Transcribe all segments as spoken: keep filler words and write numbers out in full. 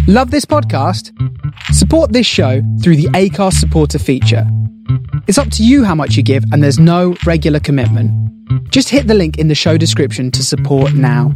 Love this podcast? Support this show through the Acast supporter feature. It's up to you how much you give, and there's no regular commitment. Just hit the link in the show description to support now.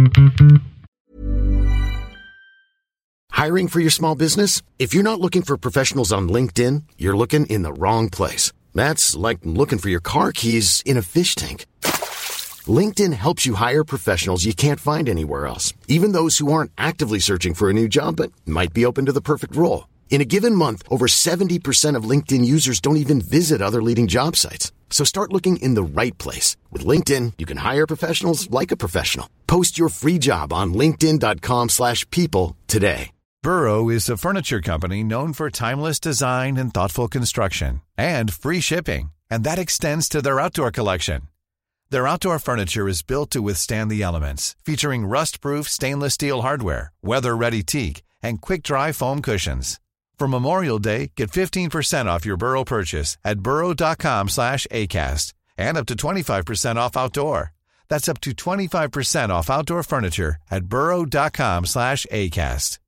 Hiring for your small business? If you're not looking for professionals on LinkedIn, you're looking in the wrong place. That's like looking for your car keys in a fish tank. LinkedIn helps you hire professionals you can't find anywhere else, even those who aren't actively searching for a new job but might be open to the perfect role. In a given month, over seventy percent of LinkedIn users don't even visit other leading job sites. So start looking in the right place. With LinkedIn, you can hire professionals like a professional. Post your free job on linkedin.com slash people today. Burrow is a furniture company known for timeless design and thoughtful construction, and free shipping, and that extends to their outdoor collection. Their outdoor furniture is built to withstand the elements, featuring rust-proof stainless steel hardware, weather-ready teak, and quick-dry foam cushions. For Memorial Day, get fifteen percent off your Burrow purchase at burrow.com slash ACAST and up to twenty-five percent off outdoor. That's up to twenty-five percent off outdoor furniture at burrow.com slash ACAST.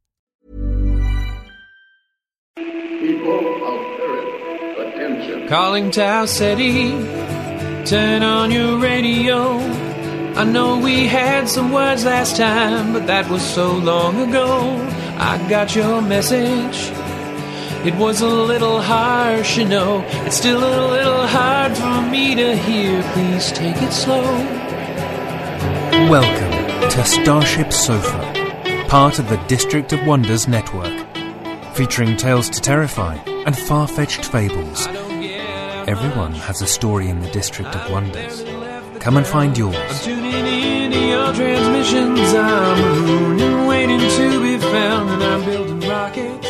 People of Earth, attention. Calling Tau City, turn on your radio. I know we had some words last time, but that was so long ago. I got your message. It was a little harsh, you know. It's still a little hard for me to hear. Please take it slow. Welcome to Starship Sofa, part of the District of Wonders network, featuring tales to terrify and far-fetched fables. Everyone has a story in the District of Wonders. Come and find yours. I'm tuning in to your transmissions. I'm a moon and waiting to be found, and I'm building rockets.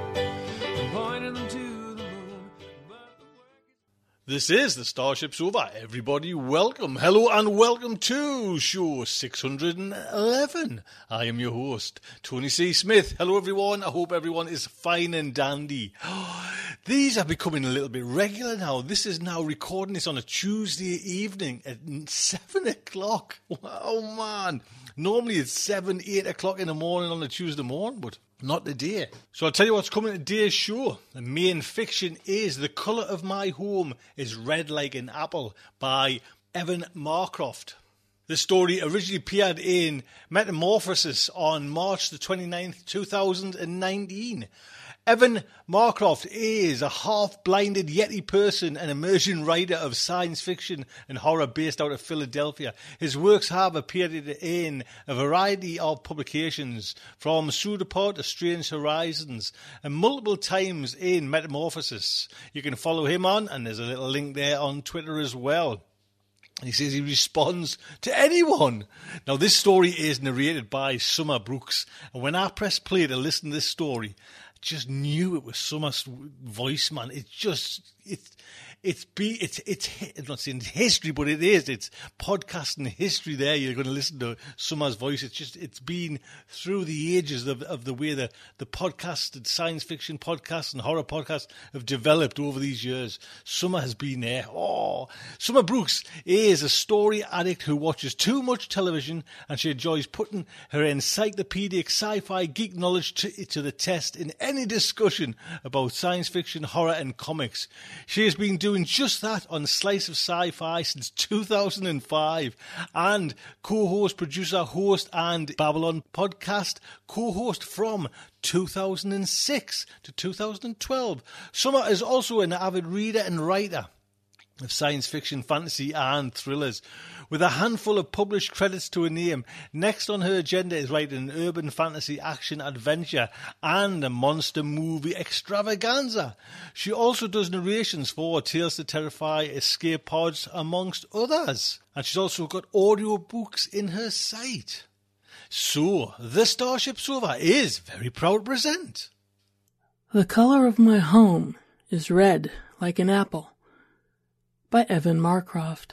This is the Starship Sofa. Everybody, welcome, hello, and welcome to show six hundred eleven. I am your host, Tony C. Smith. Hello, everyone. I hope everyone is fine and dandy. These are becoming a little bit regular now. This is now recording this on a Tuesday evening at seven o'clock. Oh, man. Normally it's seven, eight o'clock in the morning on a Tuesday morning, but not today. So I'll tell you what's coming to today's show. The main fiction is The Colour of My Home is Red Like an Apple by Evan Marcroft. The story originally appeared in Metamorphosis on March the twenty-ninth, two thousand nineteen. Evan Marcroft is a half-blinded Yeti person and emerging writer of science fiction and horror based out of Philadelphia. His works have appeared in a variety of publications, from Pseudopod to Strange Horizons, and multiple times in Metamorphosis. You can follow him on, and there's a little link there on Twitter as well. He says he responds to anyone. Now, this story is narrated by Summer Brooks, and when I pressed play to listen to this story, just knew it was Summer's voice, man. It's just, it's, it's, be, it's, it's, I'm not saying history, but it is. It's podcasting history there. You're going to listen to Summer's voice. It's just, it's been through the ages of, of the way the, the podcast and science fiction podcasts and horror podcasts have developed over these years. Summer has been there. Oh, Summer Brooks is a story addict who watches too much television, and she enjoys putting her encyclopedic sci-fi geek knowledge to, to the test in any discussion about science fiction, horror and comics. She has been doing just that on Slice of Sci-Fi since two thousand five, and co-host, producer, host and Babylon podcast co-host from two thousand six to two thousand twelve. Summer is also an avid reader and writer of science fiction, fantasy and thrillers, with a handful of published credits to her name. Next on her agenda is writing an urban fantasy action adventure and a monster movie extravaganza. She also does narrations for Tales to Terrify, Escape Pods, amongst others. And she's also got audio books in her site. So, the Starship Sofa is very proud to present The Colour of My Home is Red Like an Apple by Evan Marcroft.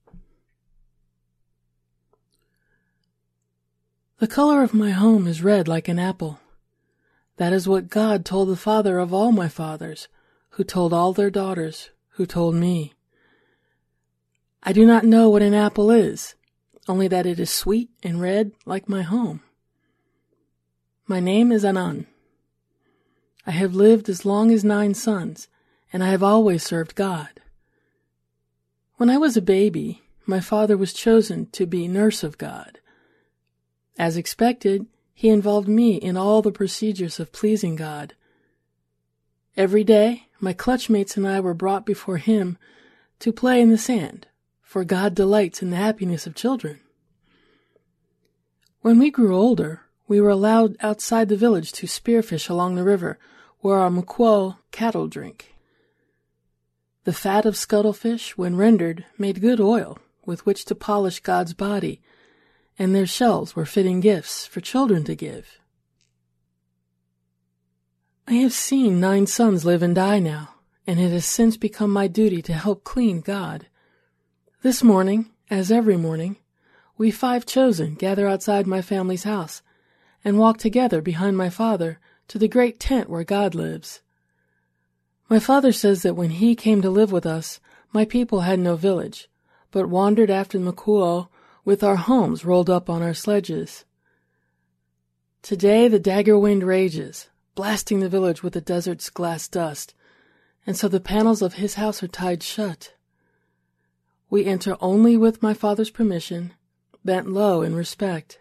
The color of my home is red like an apple. That is what God told the father of all my fathers, who told all their daughters, who told me. I do not know what an apple is, only that it is sweet and red like my home. My name is Anan. I have lived as long as nine sons, and I have always served God. When I was a baby, my father was chosen to be nurse of God. As expected, he involved me in all the procedures of pleasing God. Every day, my clutchmates and I were brought before him to play in the sand, for God delights in the happiness of children. When we grew older, we were allowed outside the village to spearfish along the river, where our Mukwao cattle drink. The fat of scuttlefish, when rendered, made good oil with which to polish God's body, and their shells were fitting gifts for children to give. I have seen nine sons live and die now, and it has since become my duty to help clean God. This morning, as every morning, we five chosen gather outside my family's house and walk together behind my father to the great tent where God lives. My father says that when he came to live with us, my people had no village, but wandered after the Mukwao with our homes rolled up on our sledges. Today the dagger wind rages, blasting the village with the desert's glass dust, and so the panels of his house are tied shut. We enter only with my father's permission, bent low in respect.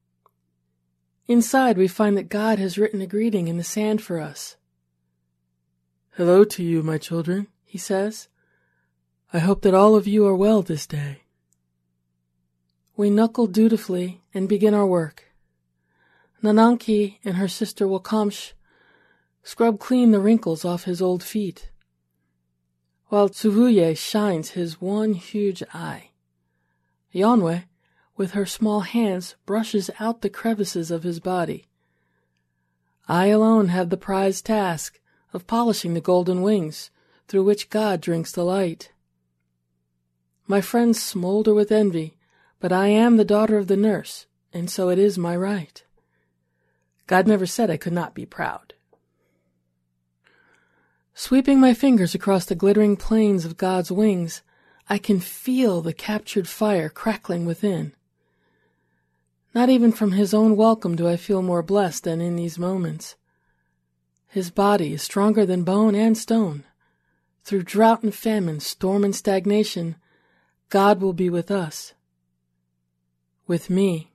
Inside we find that God has written a greeting in the sand for us. "Hello to you, my children," he says. "I hope that all of you are well this day." We knuckle dutifully and begin our work. Nananki and her sister Wakamsh scrub clean the wrinkles off his old feet, while Tsuvuye shines his one huge eye. Yonwe, with her small hands, brushes out the crevices of his body. I alone have the prized task of polishing the golden wings through which God drinks the light. My friends smolder with envy, but I am the daughter of the nurse, and so it is my right. God never said I could not be proud. Sweeping my fingers across the glittering plains of God's wings, I can feel the captured fire crackling within. Not even from his own welcome do I feel more blessed than in these moments. His body is stronger than bone and stone. Through drought and famine, storm and stagnation, God will be with us. With me.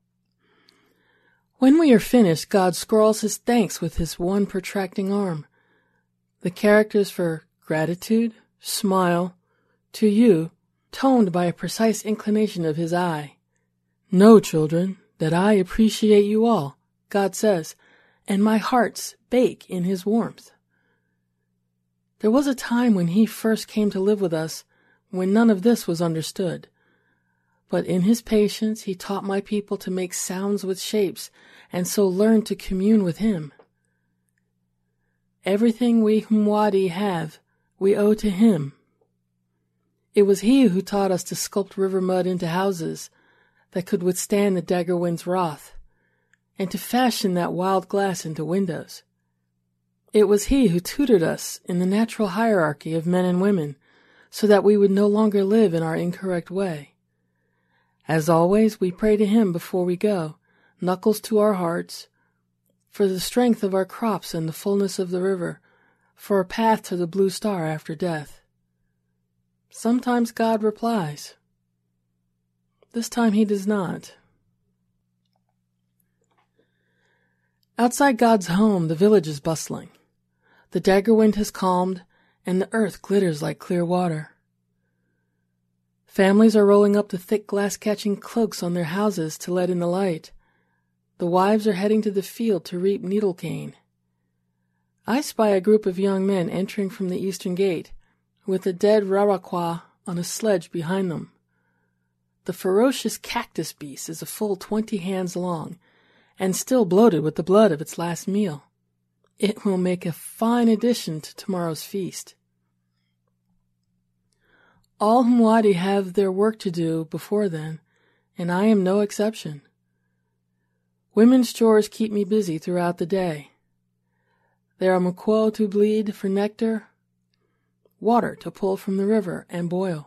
When we are finished, God scrawls his thanks with his one protracting arm. The characters for gratitude, smile, to you, toned by a precise inclination of his eye. "Know, children, that I appreciate you all," God says, "and my hearts bake in his warmth." There was a time when he first came to live with us when none of this was understood. But in his patience he taught my people to make sounds with shapes, and so learned to commune with him. Everything we Humwadi have, we owe to him. It was he who taught us to sculpt river mud into houses that could withstand the dagger wind's wrath, and to fashion that wild glass into windows. It was he who tutored us in the natural hierarchy of men and women, so that we would no longer live in our incorrect way. As always, we pray to him before we go, knuckles to our hearts, for the strength of our crops and the fullness of the river, for a path to the blue star after death. Sometimes God replies. This time he does not. Outside God's home, the village is bustling. The dagger wind has calmed, and the earth glitters like clear water. Families are rolling up the thick glass-catching cloaks on their houses to let in the light. The wives are heading to the field to reap needle-cane. I spy a group of young men entering from the eastern gate, with a dead Rarakwa on a sledge behind them. The ferocious cactus beast is a full twenty hands long, and still bloated with the blood of its last meal. It will make a fine addition to tomorrow's feast. All Humwadi have their work to do before then, and I am no exception. Women's chores keep me busy throughout the day. There are Mukwao to bleed for nectar, water to pull from the river and boil.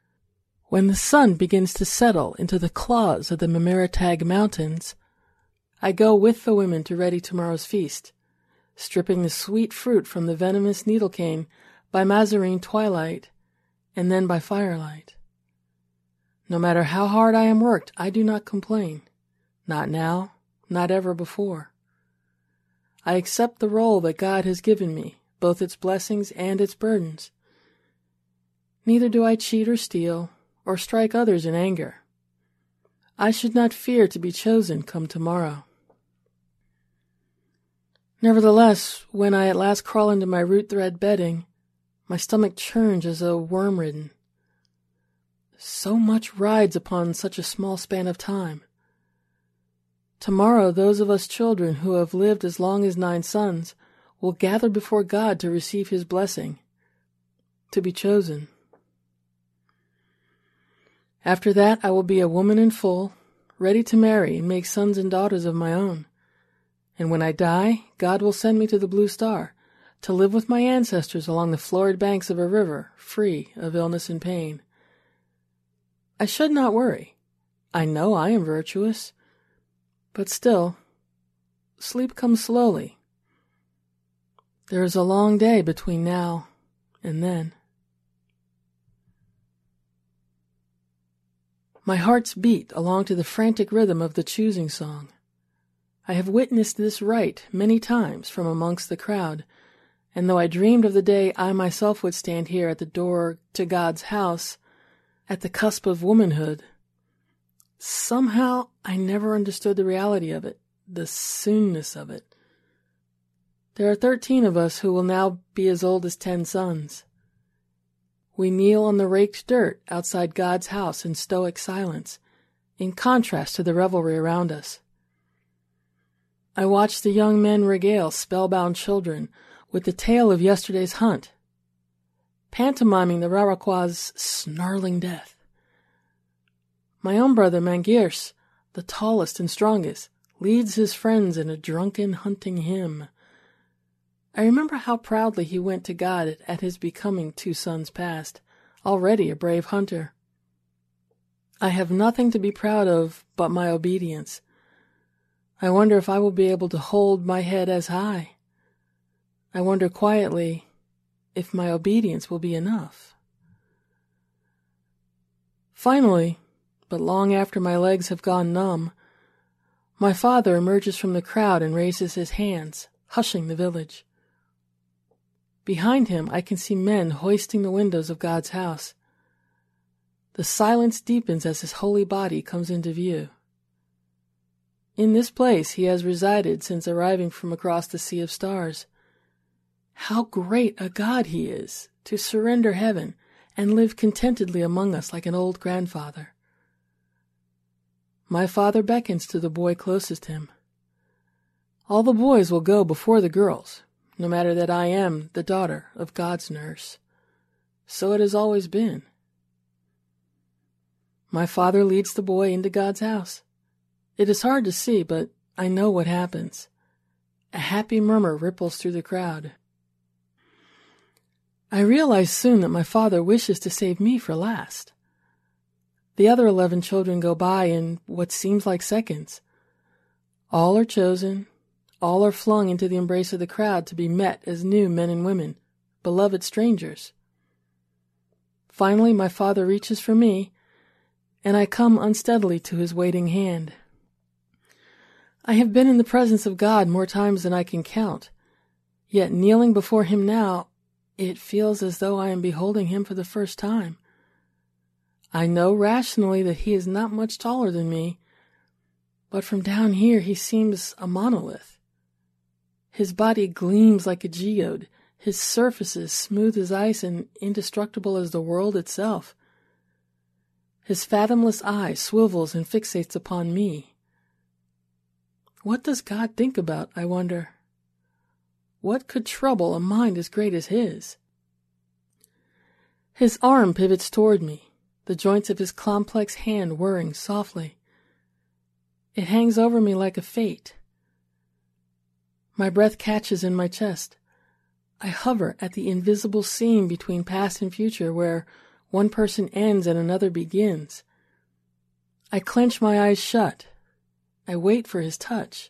When the sun begins to settle into the claws of the Mamaratag Mountains, I go with the women to ready tomorrow's feast, stripping the sweet fruit from the venomous needle cane by Mazarine twilight and then by firelight. No matter how hard I am worked, I do not complain. Not now, not ever before. I accept the role that God has given me, both its blessings and its burdens. Neither do I cheat or steal or strike others in anger. I should not fear to be chosen come tomorrow. Nevertheless, when I at last crawl into my root-thread bedding, my stomach churns as though worm-ridden. So much rides upon such a small span of time. Tomorrow those of us children who have lived as long as nine sons will gather before God to receive his blessing, to be chosen. After that I will be a woman in full, ready to marry and make sons and daughters of my own. And when I die, God will send me to the Blue Star, to live with my ancestors along the florid banks of a river, free of illness and pain. I should not worry. I know I am virtuous. But still, sleep comes slowly. There is a long day between now and then. My heart's beat along to the frantic rhythm of the choosing song. I have witnessed this rite many times from amongst the crowd, and though I dreamed of the day I myself would stand here at the door to God's house, at the cusp of womanhood, somehow I never understood the reality of it, the soonness of it. There are thirteen of us who will now be as old as ten sons. We kneel on the raked dirt outside God's house in stoic silence, in contrast to the revelry around us. I watch the young men regale spellbound children with the tale of yesterday's hunt, pantomiming the Raraquois' snarling death. My own brother Mangiers, the tallest and strongest, leads his friends in a drunken hunting hymn. I remember how proudly he went to God at his becoming two sons past, already a brave hunter. I have nothing to be proud of but my obedience. I wonder if I will be able to hold my head as high. I wonder quietly if my obedience will be enough. Finally, but long after my legs have gone numb, my father emerges from the crowd and raises his hands, hushing the village. Behind him I can see men hoisting the windows of God's house. The silence deepens as his holy body comes into view. In this place he has resided since arriving from across the sea of stars. How great a God he is, to surrender heaven and live contentedly among us like an old grandfather. My father beckons to the boy closest him. All the boys will go before the girls, no matter that I am the daughter of God's nurse. So it has always been. My father leads the boy into God's house. It is hard to see, but I know what happens. A happy murmur ripples through the crowd. I realize soon that my father wishes to save me for last. The other eleven children go by in what seems like seconds. All are chosen, all are flung into the embrace of the crowd to be met as new men and women, beloved strangers. Finally, my father reaches for me, and I come unsteadily to his waiting hand. I have been in the presence of God more times than I can count, yet kneeling before him now, it feels as though I am beholding him for the first time. I know rationally that he is not much taller than me, but from down here he seems a monolith. His body gleams like a geode, his surfaces smooth as ice and indestructible as the world itself. His fathomless eye swivels and fixates upon me. What does God think about, I wonder? What could trouble a mind as great as his? His arm pivots toward me, the joints of his complex hand whirring softly. It hangs over me like a fate. My breath catches in my chest. I hover at the invisible seam between past and future where one person ends and another begins. I clench my eyes shut, I wait for his touch,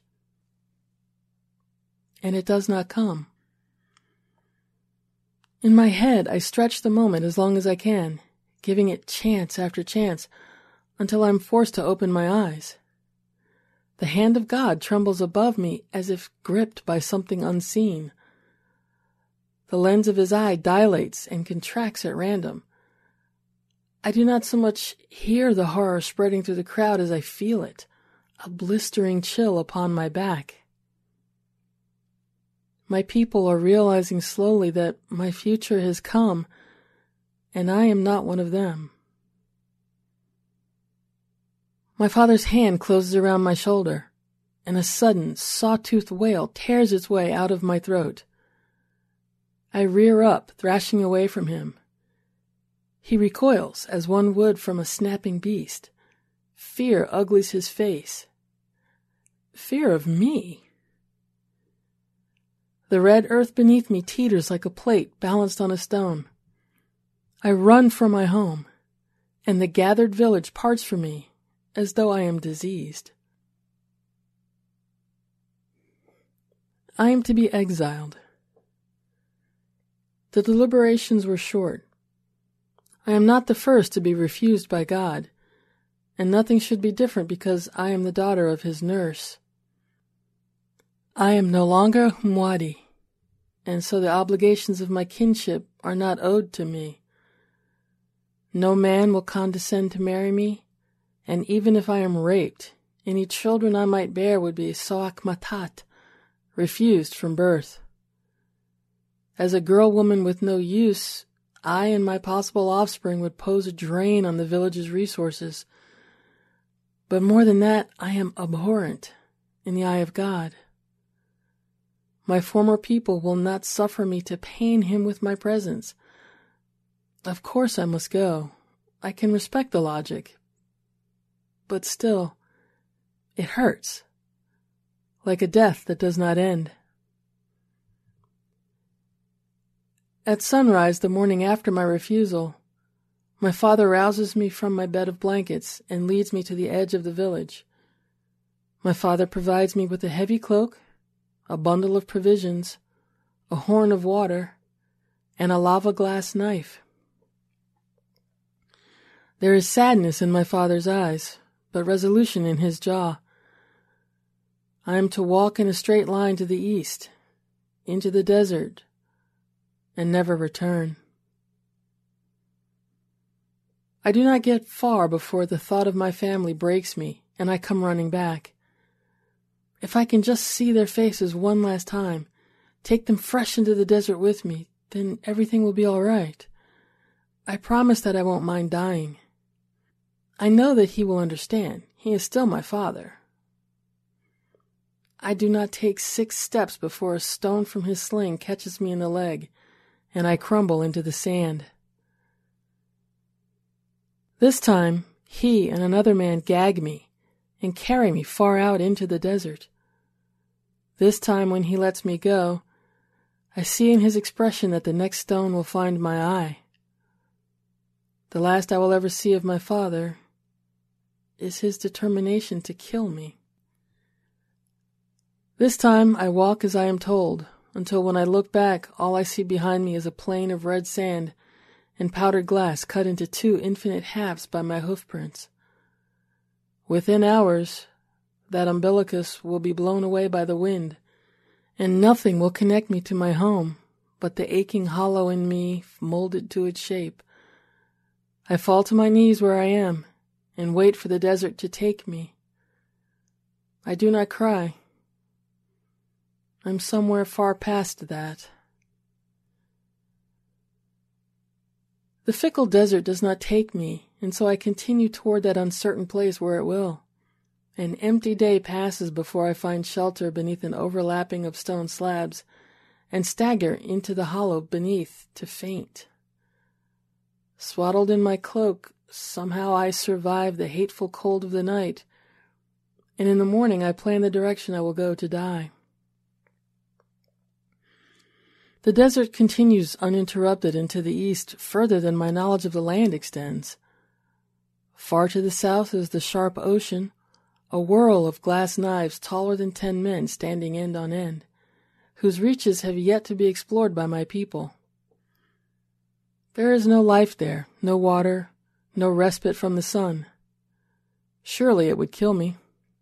and it does not come. In my head, I stretch the moment as long as I can, giving it chance after chance, until I'm forced to open my eyes. The hand of God trembles above me as if gripped by something unseen. The lens of his eye dilates and contracts at random. I do not so much hear the horror spreading through the crowd as I feel it, a blistering chill upon my back. My people are realizing slowly that my future has come, and I am not one of them. My father's hand closes around my shoulder, and a sudden, saw-toothed wail tears its way out of my throat. I rear up, thrashing away from him. He recoils as one would from a snapping beast. Fear uglies his face. Fear of me. The red earth beneath me teeters like a plate balanced on a stone. I run for my home, and the gathered village parts from me as though I am diseased. I am to be exiled. The deliberations were short. I am not the first to be refused by God, and nothing should be different because I am the daughter of his nurse. I am no longer Humwadi, and so the obligations of my kinship are not owed to me. No man will condescend to marry me, and even if I am raped, any children I might bear would be soak matat, refused from birth. As a girl-woman with no use, I and my possible offspring would pose a drain on the village's resources. But more than that, I am abhorrent in the eye of God. My former people will not suffer me to pain him with my presence. Of course I must go. I can respect the logic. But still, it hurts, like a death that does not end. At sunrise the morning after my refusal, my father rouses me from my bed of blankets and leads me to the edge of the village. My father provides me with a heavy cloak, a bundle of provisions, a horn of water, and a lava-glass knife. There is sadness in my father's eyes, but resolution in his jaw. I am to walk in a straight line to the east, into the desert, and never return. I do not get far before the thought of my family breaks me, and I come running back. If I can just see their faces one last time, take them fresh into the desert with me, then everything will be all right. I promise that I won't mind dying. I know that he will understand. He is still my father. I do not take six steps before a stone from his sling catches me in the leg, and I crumble into the sand. This time, he and another man gag me and carry me far out into the desert. This time, when he lets me go, I see in his expression that the next stone will find my eye. The last I will ever see of my father is his determination to kill me. This time I walk as I am told, until when I look back, all I see behind me is a plain of red sand and powdered glass cut into two infinite halves by my hoofprints. Within hours, that umbilicus will be blown away by the wind, and nothing will connect me to my home but the aching hollow in me molded to its shape. I fall to my knees where I am and wait for the desert to take me. I do not cry. I'm somewhere far past that. The fickle desert does not take me, and so I continue toward that uncertain place where it will. An empty day passes before I find shelter beneath an overlapping of stone slabs, and stagger into the hollow beneath to faint. Swaddled in my cloak, somehow I survive the hateful cold of the night, and in the morning I plan the direction I will go to die. The desert continues uninterrupted into the east further than my knowledge of the land extends. Far to the south is the sharp ocean, a whirl of glass knives taller than ten men standing end on end, whose reaches have yet to be explored by my people. There is no life there, no water, no respite from the sun. Surely it would kill me.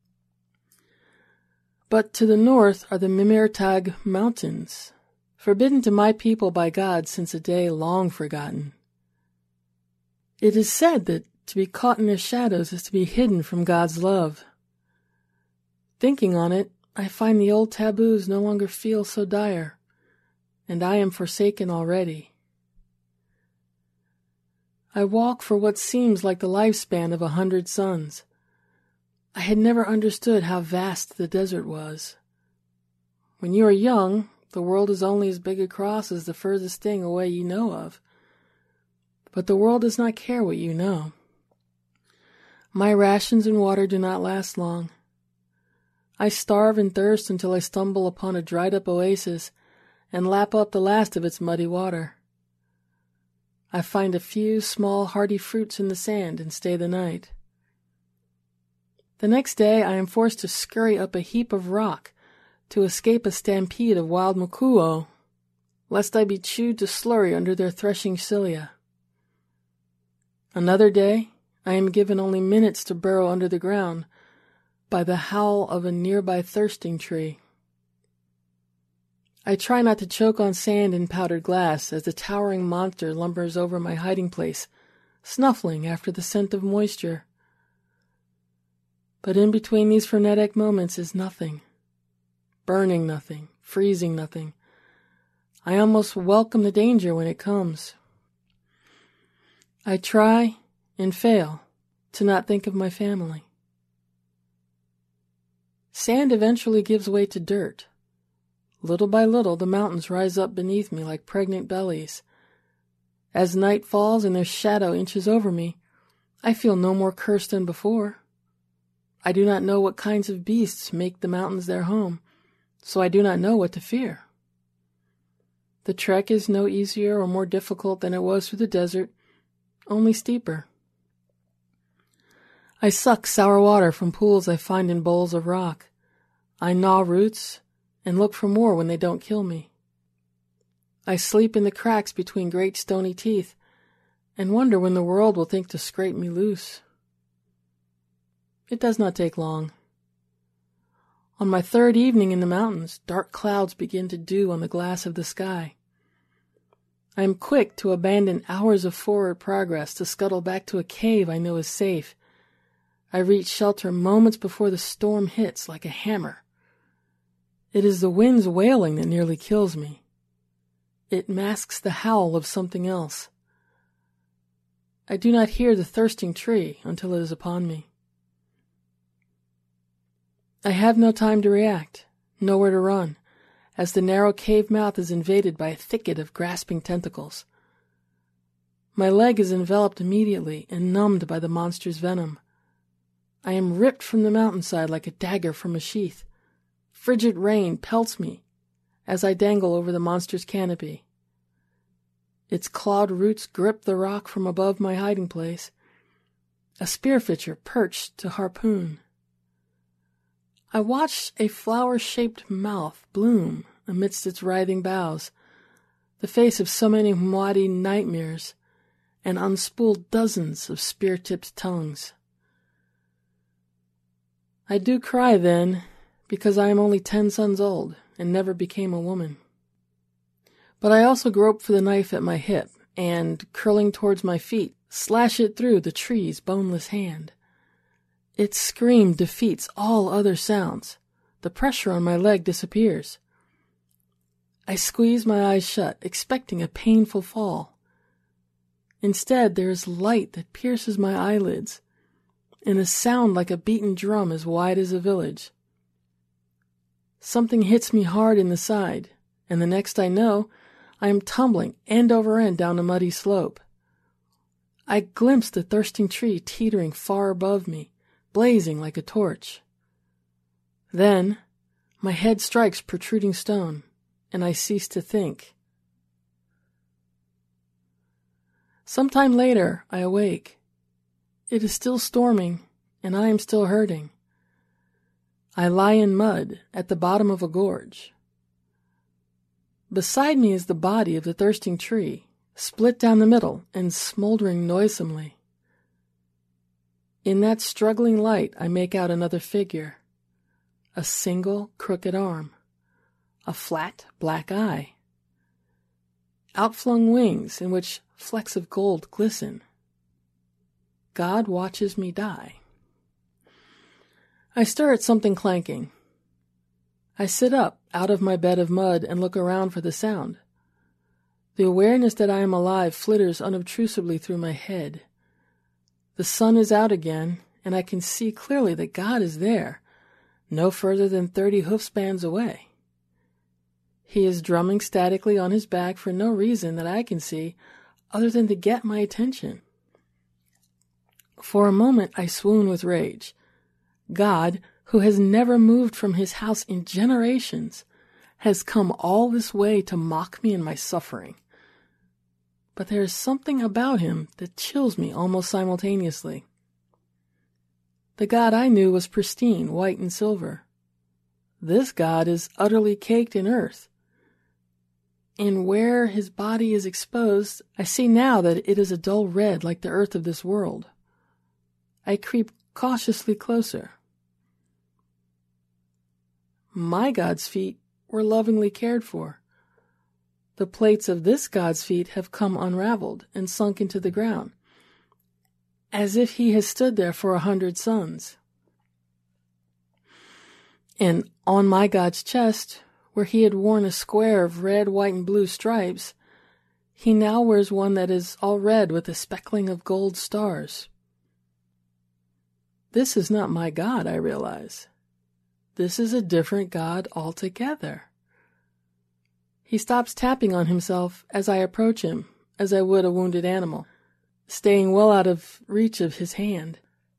But to the north are the Mimirtag Mountains, forbidden to my people by God since a day long forgotten. It is said that to be caught in their shadows is to be hidden from God's love. Thinking on it, I find the old taboos no longer feel so dire, and I am forsaken already. I walk for what seems like the lifespan of a hundred suns. I had never understood how vast the desert was. When you are young, the world is only as big across as the furthest thing away you know of. But the world does not care what you know. My rations and water do not last long. I starve and thirst until I stumble upon a dried-up oasis and lap up the last of its muddy water. I find a few small hardy fruits in the sand and stay the night. The next day I am forced to scurry up a heap of rock to escape a stampede of wild makuo, lest I be chewed to slurry under their threshing cilia. Another day I am given only minutes to burrow under the ground by the howl of a nearby thirsting tree. I try not to choke on sand and powdered glass as the towering monster lumbers over my hiding place, snuffling after the scent of moisture. But in between these frenetic moments is nothing. Burning nothing, freezing nothing. I almost welcome the danger when it comes. I try and fail to not think of my family. Sand eventually gives way to dirt. Little by little, the mountains rise up beneath me like pregnant bellies. As night falls and their shadow inches over me, I feel no more cursed than before. I do not know what kinds of beasts make the mountains their home, so I do not know what to fear. The trek is no easier or more difficult than it was through the desert, only steeper. I suck sour water from pools I find in bowls of rock. I gnaw roots and look for more when they don't kill me. I sleep in the cracks between great stony teeth and wonder when the world will think to scrape me loose. It does not take long. On my third evening in the mountains, dark clouds begin to dew on the glass of the sky. I am quick to abandon hours of forward progress to scuttle back to a cave I know is safe. I reach shelter moments before the storm hits like a hammer. It is the wind's wailing that nearly kills me. It masks the howl of something else. I do not hear the thirsting tree until it is upon me. I have no time to react, nowhere to run, as the narrow cave mouth is invaded by a thicket of grasping tentacles. My leg is enveloped immediately and numbed by the monster's venom. I am ripped from the mountainside like a dagger from a sheath. Frigid rain pelts me as I dangle over the monster's canopy. Its clawed roots grip the rock from above my hiding place, a spearfisher perched to harpoon. I watch a flower-shaped mouth bloom amidst its writhing boughs, the face of so many Mwadi nightmares, and unspool dozens of spear-tipped tongues. I do cry then, because I am only ten suns old and never became a woman. But I also grope for the knife at my hip and, curling towards my feet, slash it through the tree's boneless hand. Its scream defeats all other sounds. The pressure on my leg disappears. I squeeze my eyes shut, expecting a painful fall. Instead, there is light that pierces my eyelids, and a sound like a beaten drum as wide as a village. Something hits me hard in the side, and the next I know, I am tumbling end over end down a muddy slope. I glimpse the thirsting tree teetering far above me, blazing like a torch. Then, my head strikes protruding stone, and I cease to think. Some time later, I awake. It is still storming, and I am still hurting. I lie in mud at the bottom of a gorge. Beside me is the body of the thirsting tree, split down the middle and smoldering noisomely. In that struggling light I make out another figure, a single crooked arm, a flat black eye, outflung wings in which flecks of gold glisten. God watches me die. I stir at something clanking. I sit up out of my bed of mud and look around for the sound. The awareness that I am alive flitters unobtrusively through my head. The sun is out again, and I can see clearly that God is there, no further than thirty hoofspans away. He is drumming statically on his back for no reason that I can see other than to get my attention. For a moment I swoon with rage. God, who has never moved from his house in generations, has come all this way to mock me in my suffering. But there is something about him that chills me almost simultaneously. The God I knew was pristine, white and silver. This God is utterly caked in earth. And where his body is exposed, I see now that it is a dull red like the earth of this world. I creep cautiously closer. My God's feet were lovingly cared for. The plates of this God's feet have come unraveled and sunk into the ground, as if he has stood there for a hundred suns. And on my God's chest, where he had worn a square of red, white, and blue stripes, he now wears one that is all red with a speckling of gold stars. This is not my God, I realize. This is a different God altogether. He stops tapping on himself as I approach him, as I would a wounded animal, staying well out of reach of his hand.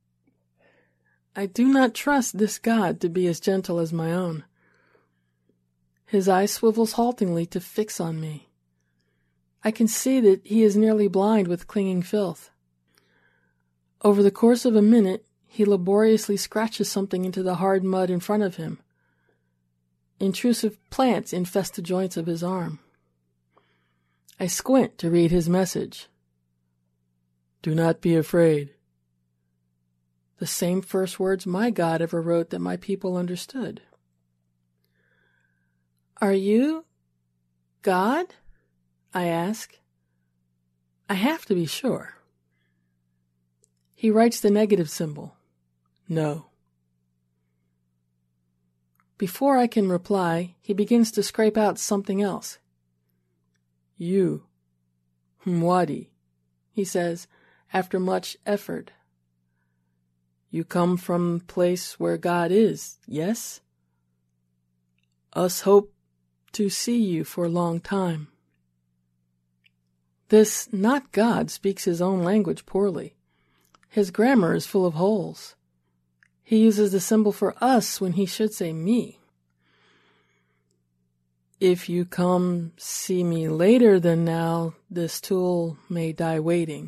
I do not trust this God to be as gentle as my own. His eye swivels haltingly to fix on me. I can see that he is nearly blind with clinging filth. Over the course of a minute, he laboriously scratches something into the hard mud in front of him. Intrusive plants infest the joints of his arm. I squint to read his message. Do not be afraid. The same first words my God ever wrote that my people understood. Are you God? I ask. I have to be sure. He writes the negative symbol. No. Before I can reply, he begins to scrape out something else. You, Mwadi, he says, after much effort. You come from the place where God is, yes? Us hope to see you for a long time. This not God speaks his own language poorly. His grammar is full of holes. He uses the symbol for us when he should say me. If you come see me later than now, this tool may die waiting.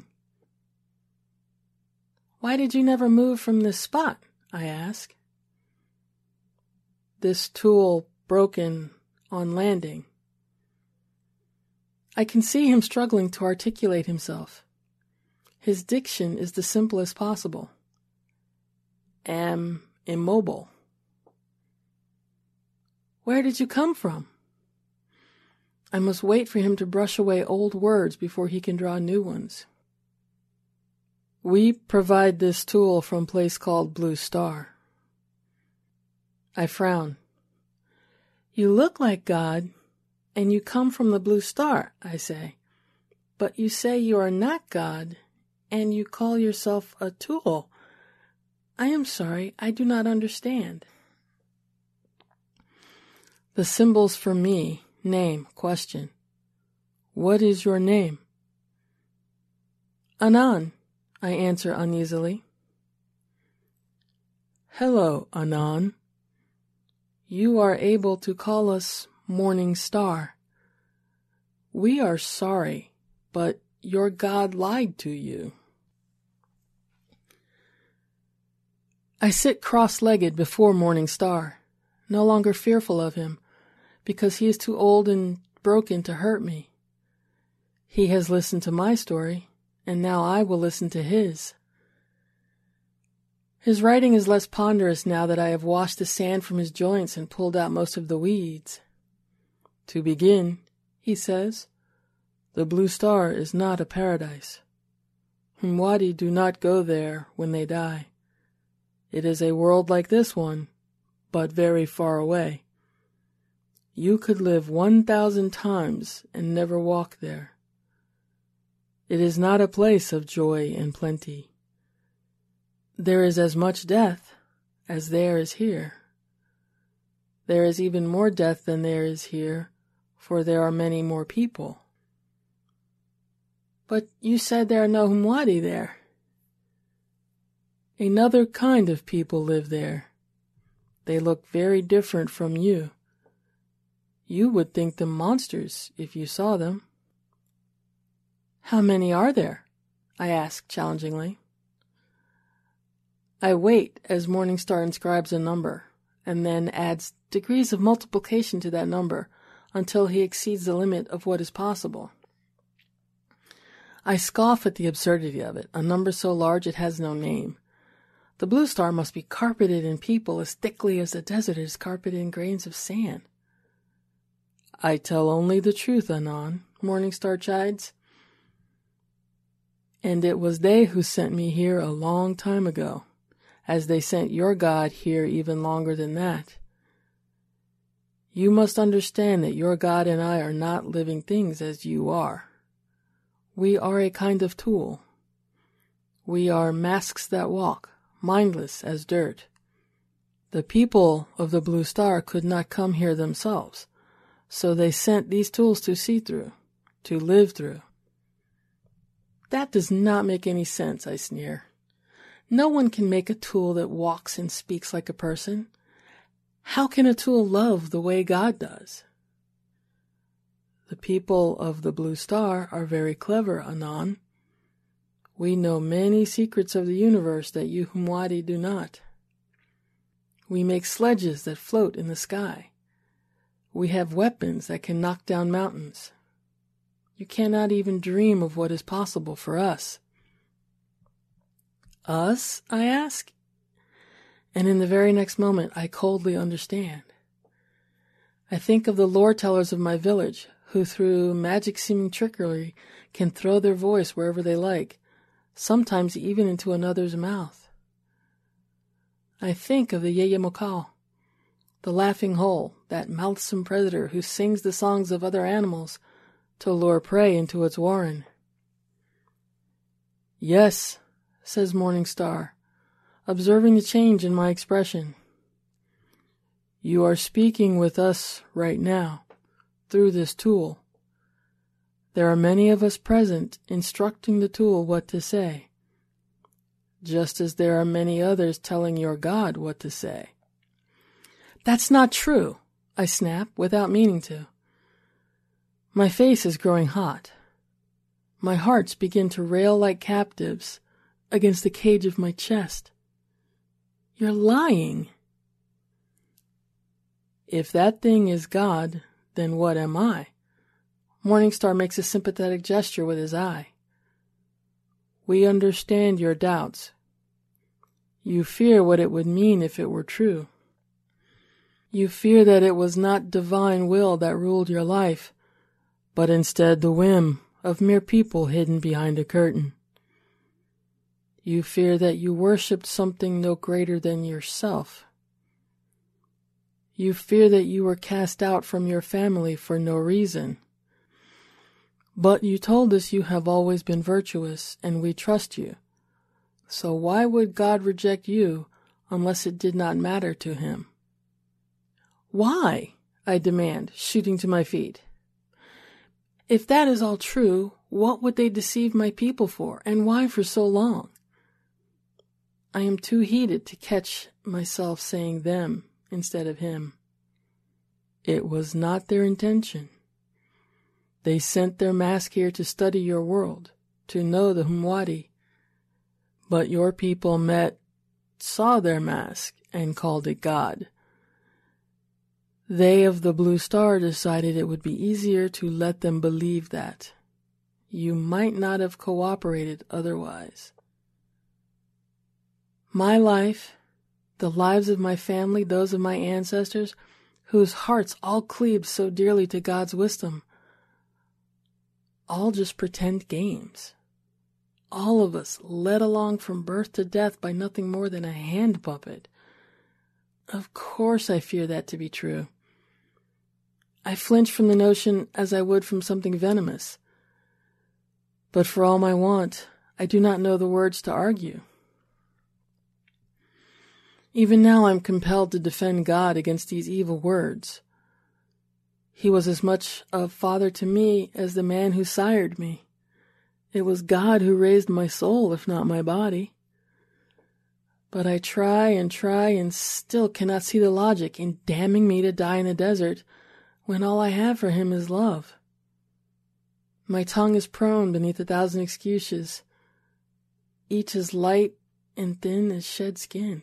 Why did you never move from this spot? I ask. This tool broken on landing. I can see him struggling to articulate himself. His diction is the simplest possible. Am immobile. Where did you come from? I must wait for him to brush away old words before he can draw new ones. We provide this tool from a place called Blue Star. I frown. You look like God, and you come from the Blue Star, I say. But you say you are not God, and you call yourself a tool. I am sorry, I do not understand. The symbols for me, name, question. What is your name? Anan, I answer uneasily. Hello, Anan. You are able to call us Morning Star. We are sorry, but your God lied to you. I sit cross-legged before Morning Star, no longer fearful of him, because he is too old and broken to hurt me. He has listened to my story, and now I will listen to his. His writing is less ponderous now that I have washed the sand from his joints and pulled out most of the weeds. To begin, he says, the Blue Star is not a paradise. Humwadi do not go there when they die. It is a world like this one, but very far away. You could live one thousand times and never walk there. It is not a place of joy and plenty. There is as much death as there is here. There is even more death than there is here, for there are many more people. But you said there are no Humwadi there. Another kind of people live there. They look very different from you. You would think them monsters if you saw them. How many are there? I ask challengingly. I wait as Morning Star inscribes a number, and then adds degrees of multiplication to that number until he exceeds the limit of what is possible. I scoff at the absurdity of it, a number so large it has no name. The Blue Star must be carpeted in people as thickly as the desert is carpeted in grains of sand. I tell only the truth, Anan, Morning Star chides. And it was they who sent me here a long time ago, as they sent your God here even longer than that. You must understand that your God and I are not living things as you are. We are a kind of tool. We are masks that walk, mindless as dirt. The people of the Blue Star could not come here themselves, so they sent these tools to see through, to live through. That does not make any sense, I sneer. No one can make a tool that walks and speaks like a person. How can a tool love the way God does? The people of the Blue Star are very clever, Anan. We know many secrets of the universe that you Humwadi do not. We make sledges that float in the sky. We have weapons that can knock down mountains. You cannot even dream of what is possible for us. Us, I ask? And in the very next moment, I coldly understand. I think of the lore-tellers of my village, who through magic-seeming trickery can throw their voice wherever they like, sometimes even into another's mouth. I think of the Yeyemokal, the laughing hole, that mouthsome predator who sings the songs of other animals to lure prey into its warren. Yes, says Morning Star, observing the change in my expression. You are speaking with us right now, through this tool. There are many of us present instructing the tool what to say, just as there are many others telling your God what to say. That's not true, I snap without meaning to. My face is growing hot. My hearts begin to rail like captives against the cage of my chest. You're lying. If that thing is God, then what am I? Morning Star makes a sympathetic gesture with his eye. We understand your doubts. You fear what it would mean if it were true. You fear that it was not divine will that ruled your life, but instead the whim of mere people hidden behind a curtain. You fear that you worshipped something no greater than yourself. You fear that you were cast out from your family for no reason. But you told us you have always been virtuous, and we trust you. So why would God reject you unless it did not matter to him? Why? I demand, shooting to my feet. If that is all true, what would they deceive my people for, and why for so long? I am too heated to catch myself saying them instead of him. It was not their intention. They sent their mask here to study your world, to know the Humwadi. But your people met saw their mask and called it God. They of the Blue Star decided it would be easier to let them believe that. You might not have cooperated otherwise. My life, the lives of my family, those of my ancestors, whose hearts all cleaved so dearly to God's wisdom, all just pretend games. All of us led along from birth to death by nothing more than a hand puppet. Of course I fear that to be true. I flinch from the notion as I would from something venomous. But for all my want, I do not know the words to argue. Even now I'm compelled to defend God against these evil words. He was as much a father to me as the man who sired me. It was God who raised my soul, if not my body. But I try and try and still cannot see the logic in damning me to die in a desert when all I have for him is love. My tongue is prone beneath a thousand excuses, each as light and thin as shed skin.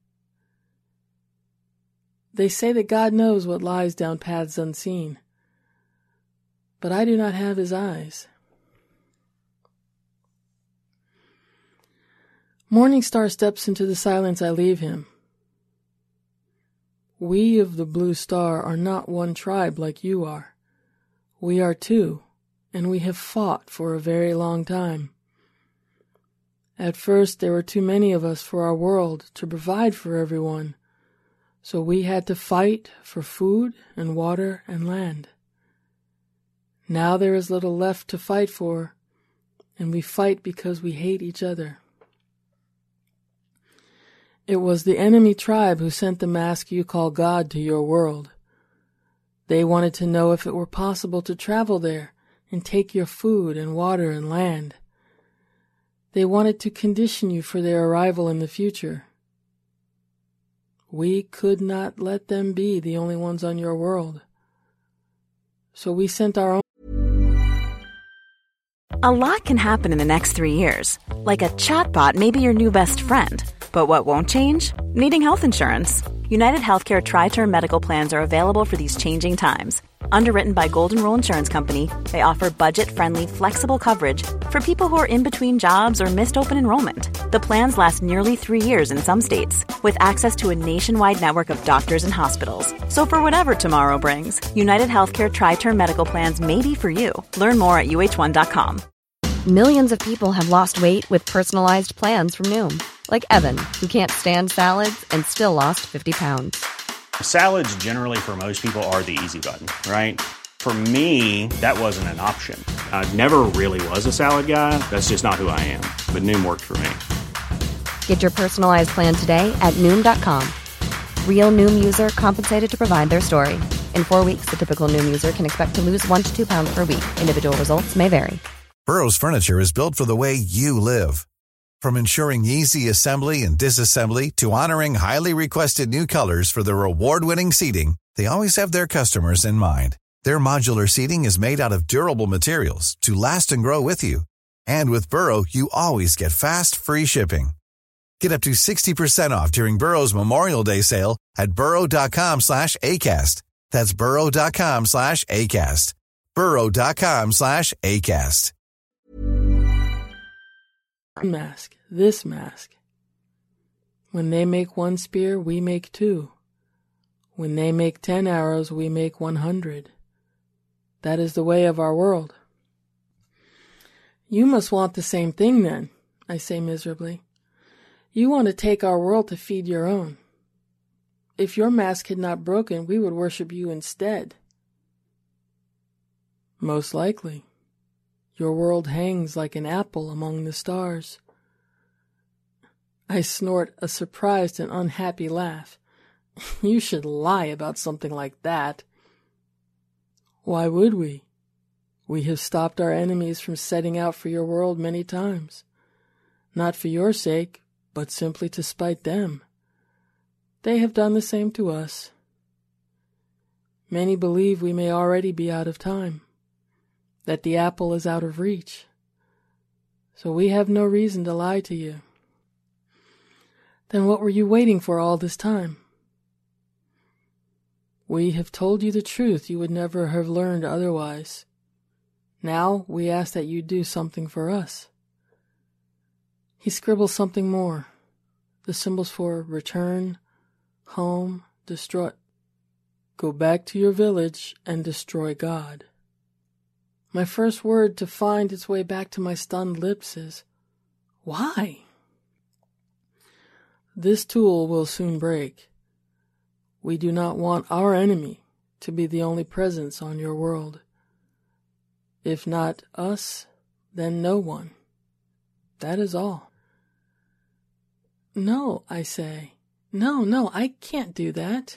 They say that God knows what lies down paths unseen, but I do not have his eyes. Morning Star steps into the silence I leave him. We of the Blue Star are not one tribe like you are. We are two, and we have fought for a very long time. At first there were too many of us for our world to provide for everyone, so we had to fight for food and water and land. Now there is little left to fight for, and we fight because we hate each other. It was the enemy tribe who sent the mask you call God to your world. They wanted to know if it were possible to travel there and take your food and water and land. They wanted to condition you for their arrival in the future. We could not let them be the only ones on your world. So we sent our own. A lot can happen in the next three years. Like a chatbot may be your new best friend. But what won't change? Needing health insurance. United Healthcare Tri-Term Medical Plans are available for these changing times. Underwritten by Golden Rule Insurance Company, they offer budget-friendly, flexible coverage for people who are in between jobs or missed open enrollment. The plans last nearly three years in some states, with access to a nationwide network of doctors and hospitals. So for whatever tomorrow brings, United Healthcare Tri-Term Medical Plans may be for you. Learn more at U H one dot com. Millions of people have lost weight with personalized plans from Noom. Like Evan, who can't stand salads and still lost fifty pounds. Salads generally for most people are the easy button, right? For me, that wasn't an option. I never really was a salad guy. That's just not who I am. But Noom worked for me. Get your personalized plan today at Noom dot com. Real Noom user compensated to provide their story. In four weeks, the typical Noom user can expect to lose one to two pounds per week. Individual results may vary. Burrow's furniture is built for the way you live. From ensuring easy assembly and disassembly to honoring highly requested new colors for their award-winning seating, they always have their customers in mind. Their modular seating is made out of durable materials to last and grow with you. And with Burrow, you always get fast, free shipping. Get up to sixty percent off during Burrow's Memorial Day sale at burrow.com slash ACAST. That's burrow.com slash ACAST. burrow.com slash ACAST. Mask, this mask. When they make one spear, we make two. When they make ten arrows, we make one hundred. That is the way of our world. You must want the same thing then, I say miserably. You want to take our world to feed your own. If your mask had not broken, we would worship you instead. Most likely. Your world hangs like an apple among the stars. I snort a surprised and unhappy laugh. You should lie about something like that. Why would we? We have stopped our enemies from setting out for your world many times. Not for your sake, but simply to spite them. They have done the same to us. Many believe we may already be out of time, that the apple is out of reach. So we have no reason to lie to you. Then what were you waiting for all this time? We have told you the truth you would never have learned otherwise. Now we ask that you do something for us. He scribbles something more. The symbols for return, home, destroy. Go back to your village and destroy God. My first word to find its way back to my stunned lips is, why? This tool will soon break. We do not want our enemy to be the only presence on your world. If not us, then no one. That is all. No, I say. No, no, I can't do that.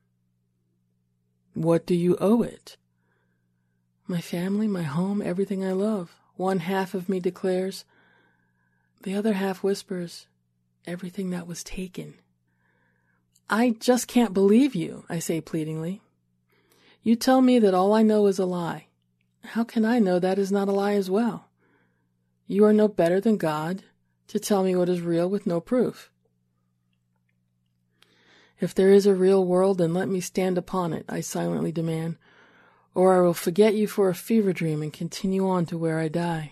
What do you owe it? My family, my home, everything I love. One half of me declares. The other half whispers, everything that was taken. I just can't believe you, I say pleadingly. You tell me that all I know is a lie. How can I know that is not a lie as well? You are no better than God to tell me what is real with no proof. If there is a real world, then let me stand upon it, I silently demand, or I will forget you for a fever dream and continue on to where I die.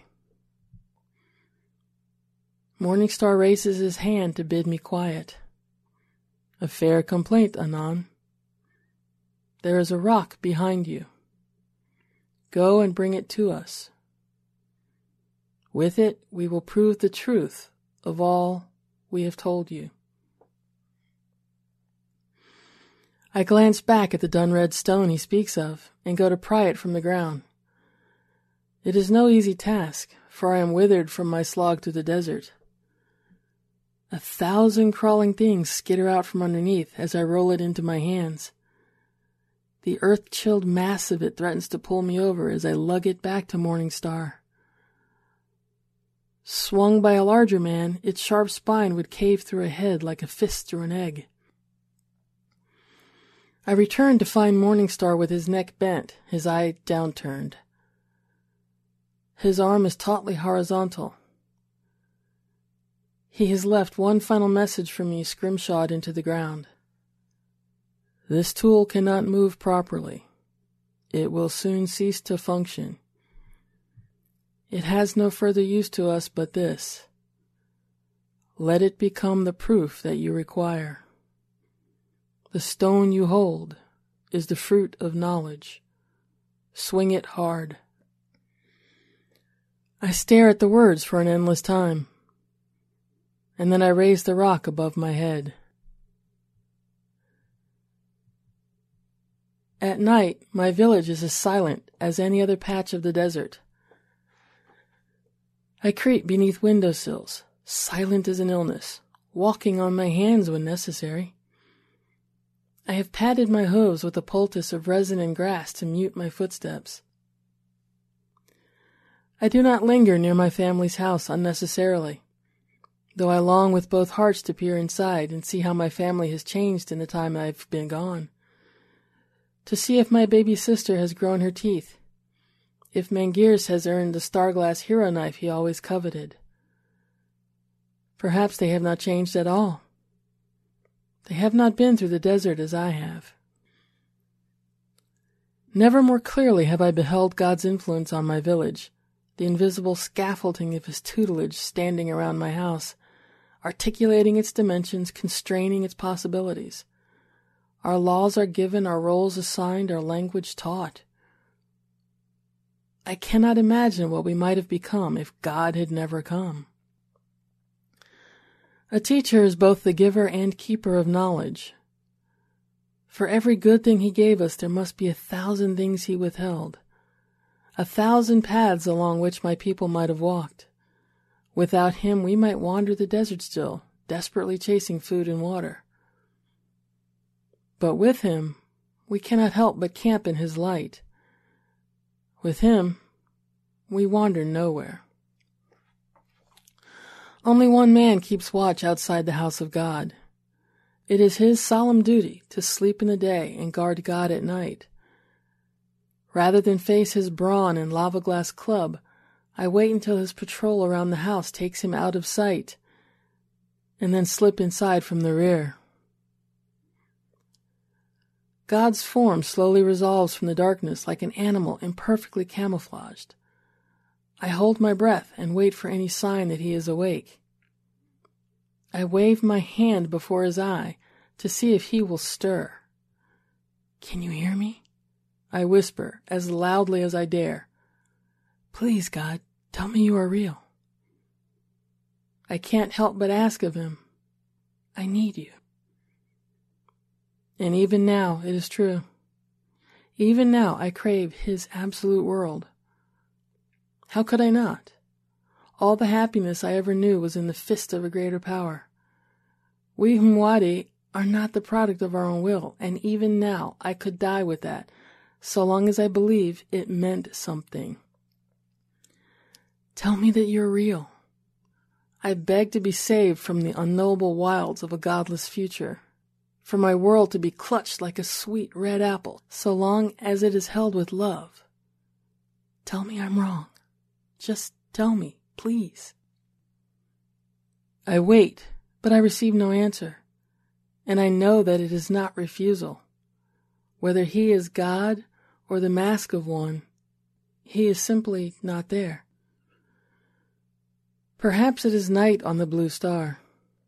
Morningstar raises his hand to bid me quiet. A fair complaint, Anan. There is a rock behind you. Go and bring it to us. With it, we will prove the truth of all we have told you. I glance back at the dun red stone he speaks of, and go to pry it from the ground. It is no easy task, for I am withered from my slog through the desert. A thousand crawling things skitter out from underneath as I roll it into my hands. The earth-chilled mass of it threatens to pull me over as I lug it back to Morningstar. Swung by a larger man, its sharp spine would cave through a head like a fist through an egg. I return to find Morningstar with his neck bent, his eye downturned. His arm is tautly horizontal. He has left one final message for me scrimshawed into the ground. This tool cannot move properly. It will soon cease to function. It has no further use to us but this. Let it become the proof that you require. The stone you hold is the fruit of knowledge. Swing it hard. I stare at the words for an endless time, and then I raise the rock above my head. At night, my village is as silent as any other patch of the desert. I creep beneath windowsills, silent as an illness, walking on my hands when necessary. I have padded my hooves with a poultice of resin and grass to mute my footsteps. I do not linger near my family's house unnecessarily, though I long with both hearts to peer inside and see how my family has changed in the time I've been gone. To see if my baby sister has grown her teeth, if Mangiers has earned the Starglass hero knife he always coveted. Perhaps they have not changed at all. They have not been through the desert as I have. Never more clearly have I beheld God's influence on my village, the invisible scaffolding of his tutelage standing around my house, articulating its dimensions, constraining its possibilities. Our laws are given, our roles assigned, our language taught. I cannot imagine what we might have become if God had never come. A teacher is both the giver and keeper of knowledge. For every good thing he gave us, there must be a thousand things he withheld, a thousand paths along which my people might have walked. Without him, we might wander the desert still, desperately chasing food and water. But with him, we cannot help but camp in his light. With him, we wander nowhere. Only one man keeps watch outside the house of God. It is his solemn duty to sleep in the day and guard God at night. Rather than face his brawn and lava-glass club, I wait until his patrol around the house takes him out of sight, and then slip inside from the rear. God's form slowly resolves from the darkness like an animal imperfectly camouflaged. I hold my breath and wait for any sign that he is awake. I wave my hand before his eye to see if he will stir. "Can you hear me?" I whisper as loudly as I dare. "Please, God, tell me you are real." I can't help but ask of him, "I need you." And even now it is true. Even now I crave his absolute world. How could I not? All the happiness I ever knew was in the fist of a greater power. We Mwadi are not the product of our own will, and even now I could die with that, so long as I believe it meant something. Tell me that you're real. I beg to be saved from the unknowable wilds of a godless future, for my world to be clutched like a sweet red apple, so long as it is held with love. Tell me I'm wrong. Just tell me, please. I wait, but I receive no answer, and I know that it is not refusal. Whether he is God or the mask of one, he is simply not there. Perhaps it is night on the blue star.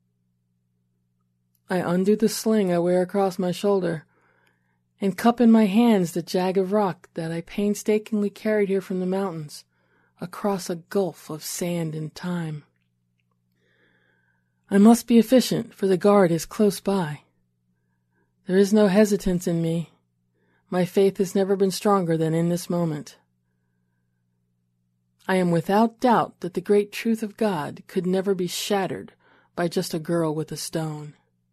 I undo the sling I wear across my shoulder, and cup in my hands the jag of rock that I painstakingly carried here from the mountains, across a gulf of sand and time. I must be efficient, for the guard is close by. There is no hesitance in me. My faith has never been stronger than in this moment. I am without doubt that the great truth of God could never be shattered by just a girl with a stone.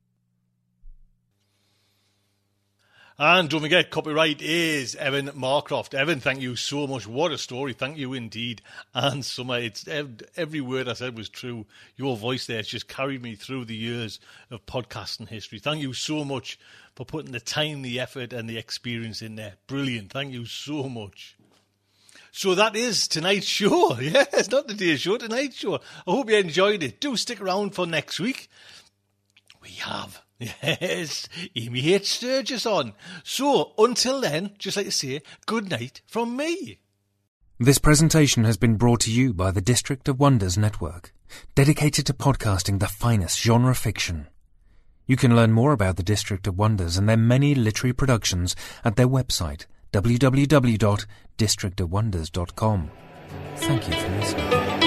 And don't forget, copyright is Evan Marcroft. Evan, thank you so much. What a story. Thank you indeed. And Summer, it's every word I said was true. Your voice there has just carried me through the years of podcasting history. Thank you so much for putting the time, the effort, and the experience in there. Brilliant. Thank you so much. So that is tonight's show. Yeah, it's not today's show, tonight's show. I hope you enjoyed it. Do stick around for next week. We have... Yes, Amy H. Sturgis on. So, until then, just like to say, good night from me. This presentation has been brought to you by the District of Wonders Network, dedicated to podcasting the finest genre fiction. You can learn more about the District of Wonders and their many literary productions at their website, w w w dot district of wonders dot com. Thank you for listening.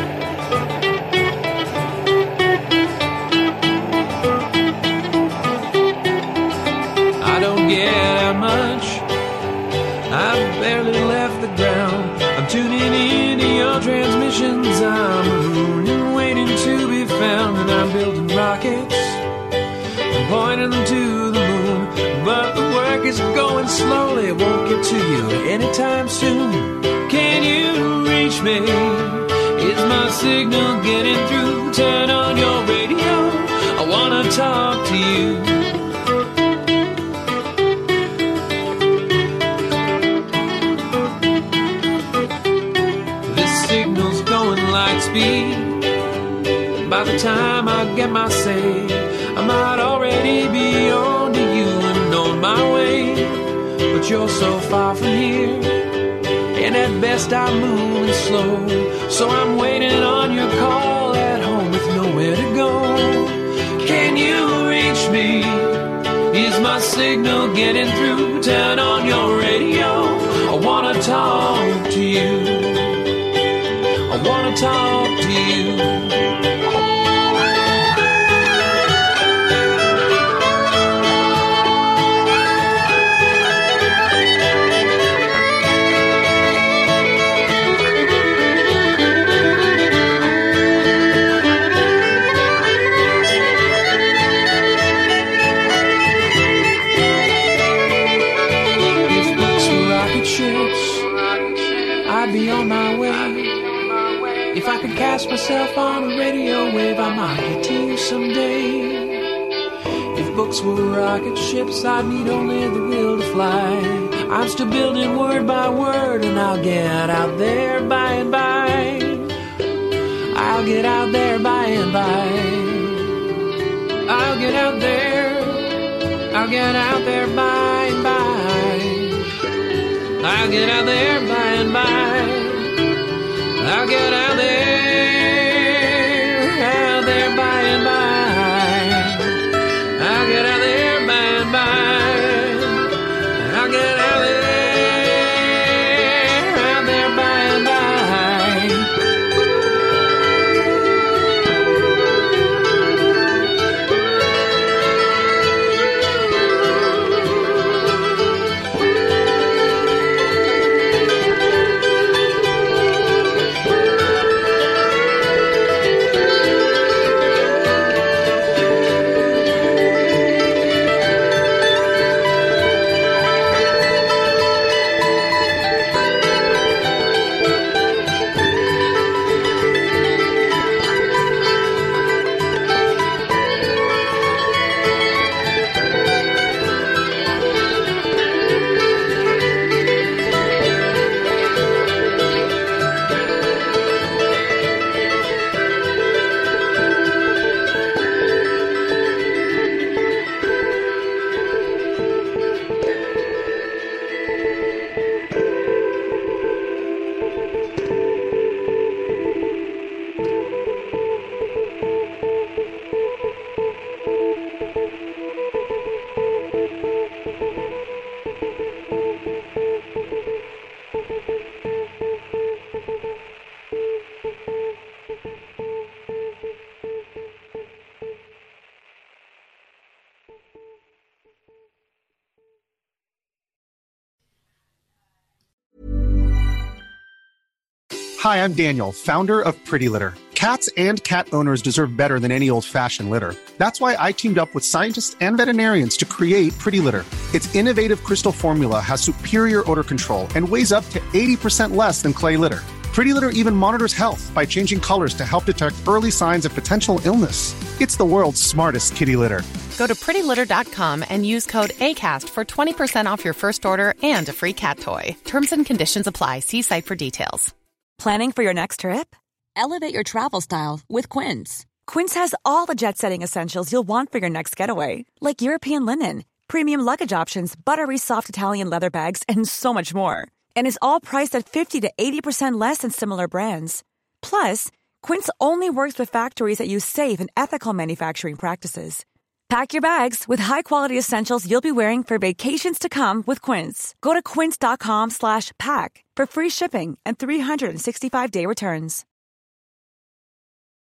Get out much, I've barely left the ground. I'm tuning into your transmissions, I'm marooned and waiting to be found. And I'm building rockets and pointing them to the moon, but the work is going slowly, it won't get to you anytime soon. Can you reach me? Is my signal getting through? Turn on your radio, I wanna talk to you. By the time I get my say, I might already be on to you and on my way. But you're so far from here, and at best I'm moving slow. So I'm waiting on your call at home with nowhere to go. Can you reach me? Is my signal getting through? Turn on your radio, I wanna talk to you. I wanna talk to you. If books were rocket ships, I'd be on my way. If I could cast myself on a radio wave, I might get to you someday. If books were rocket ships, I'd need only the will to fly. I'm still building word by word, and I'll get out there by and by. I'll get out there by and by. get out there, I'll get out there by and by. I'll get out there by and by. I'll get out there, out there by and by. I'll get out there by and by. I'll get out there, out there by and by. Hi, I'm Daniel, founder of Pretty Litter. Cats and cat owners deserve better than any old-fashioned litter. That's why I teamed up with scientists and veterinarians to create Pretty Litter. Its innovative crystal formula has superior odor control and weighs up to eighty percent less than clay litter. Pretty Litter even monitors health by changing colors to help detect early signs of potential illness. It's the world's smartest kitty litter. Go to pretty litter dot com and use code ACAST for twenty percent off your first order and a free cat toy. Terms and conditions apply. See site for details. Planning for your next trip? Elevate your travel style with Quince. Quince has all the jet-setting essentials you'll want for your next getaway, like European linen, premium luggage options, buttery soft Italian leather bags, and so much more. And is all priced at fifty to eighty percent less than similar brands. Plus, Quince only works with factories that use safe and ethical manufacturing practices. Pack your bags with high-quality essentials you'll be wearing for vacations to come with Quince. Go to quince dot com slash pack for free shipping and three sixty-five day returns.